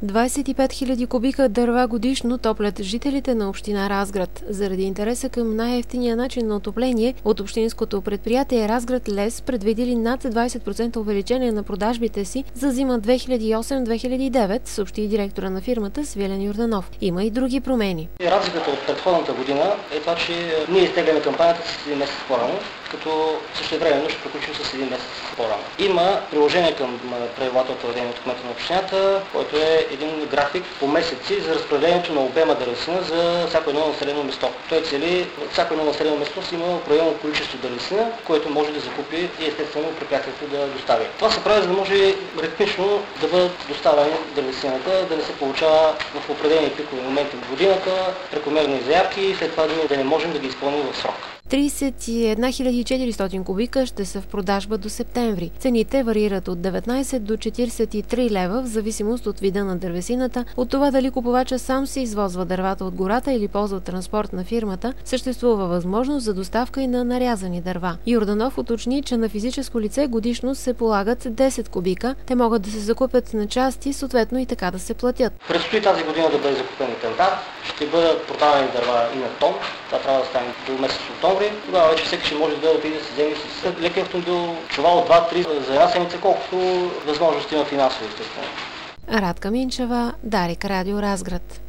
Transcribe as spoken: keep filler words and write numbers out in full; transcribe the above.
двадесет и пет хиляди кубика дърва годишно топлят жителите на община Разград. Заради интереса към най-евтиния начин на отопление, от общинското предприятие Разград Лес предвидили над двадесет процента увеличение на продажбите си за зима две хиляди и осем - две хиляди и девет, съобщи директора на фирмата Свилен Йорданов. Има и други промени. Разликата от предходната година е това, че ние изтегляме кампанията с един месец по-рано, като същевременно ще приключим с един месец по-рано. Има приложение към правилата, утвърдени от кмета на общината, който е един график по месеци за разпределението на обема дървесина за всяко едно населено место. Той цели всяко едно населено место си има определено количество дървесина, което може да закупи и естествено предприятието да достави. Това се прави, за да може ритмично да бъдат доставени дървесината, да не се получава в определени пикови моменти в годината, прекомерни заявки и след това да не можем да ги изпълним в срок. тридесет и една хиляди и четиристотин кубика ще са в продажба до септември. Цените варират от деветнадесет до четиридесет и три лева в зависимост от вида на дървесината, от това дали купувача сам се извозва дървата от гората или ползва транспорт на фирмата. Съществува възможност за доставка и на нарязани дърва. Йорданов уточни, че на физическо лице годишно се полагат десет кубика. Те могат да се закупят на части, съответно и така да се платят. Предстои тази година да бъде закупен и тентар. Ще бъдат продавани дърва и на тон. Това трябва да стане до месец октомври. Тогава вече всеки ще може да отиде да се вземе с леки автомобил, чувал два-три за една седмица, колкото възможности има финансово, естествено. Радка Минчева, Дарик Радио Разград.